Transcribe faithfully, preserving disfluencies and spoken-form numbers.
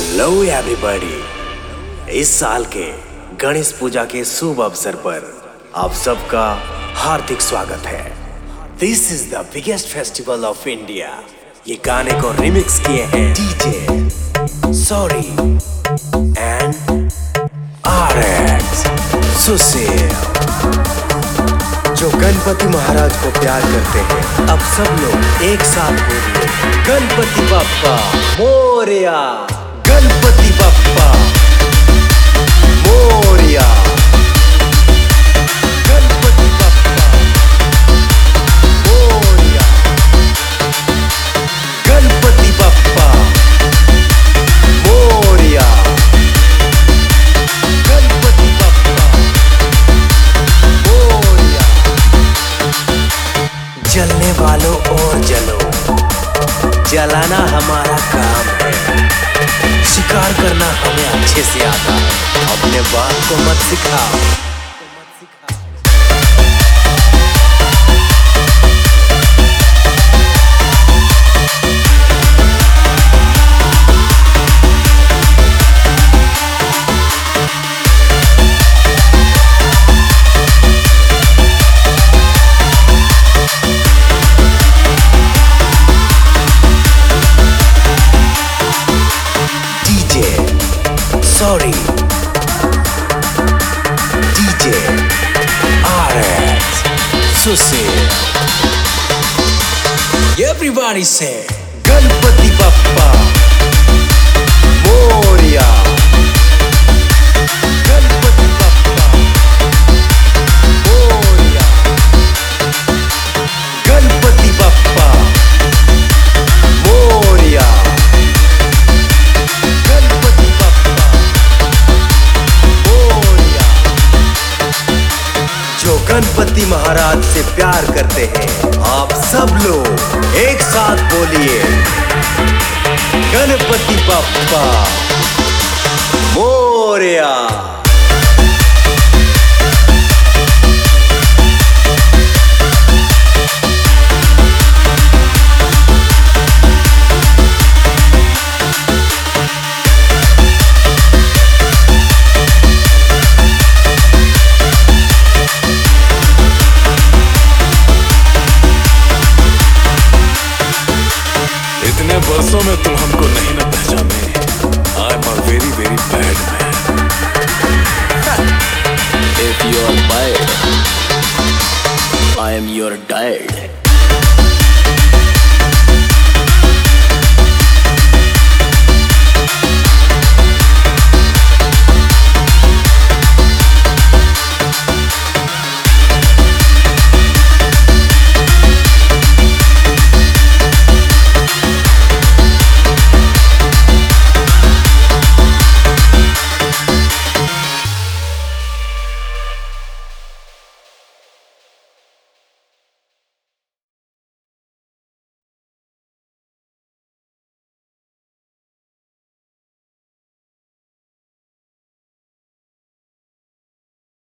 Hello everybody, इस साल के गणेश पूजा के शुभ अवसर पर आप सबका हार्दिक स्वागत है। This is the biggest festival of India. ये गाने को रिमिक्स किए हैं DJ sorry and RX Sushil. जो गणपति महाराज को प्यार करते हैं, अब सब लोग एक साथ बोलिए गणपति बप्पा मोरया, गणपति बप्पा मोरया, गणपति बप्पा मोरया, गणपति बप्पा मोरया, गणपति बप्पा मोरया। जलने वालों और जलो, जलाना हमारा काम है, शिकार करना हमें अच्छे से आता है। अपने बाप को मत सिखाओ। Sorry, DJ RX Sushil. Everybody say Ganpati Bappa Morya, Ganpati Bappa Morya, Ganpati Bappa Morya, Ganpati Bappa Morya. जो गणपति महाराज से प्यार करते हैं, आप सब लोग एक साथ बोलिए गणपति बप्पा मोरया। इतने वर्षों में तुम हमको नहीं न पहचाने। I am a very very bad man. If you are bad, I am your dad.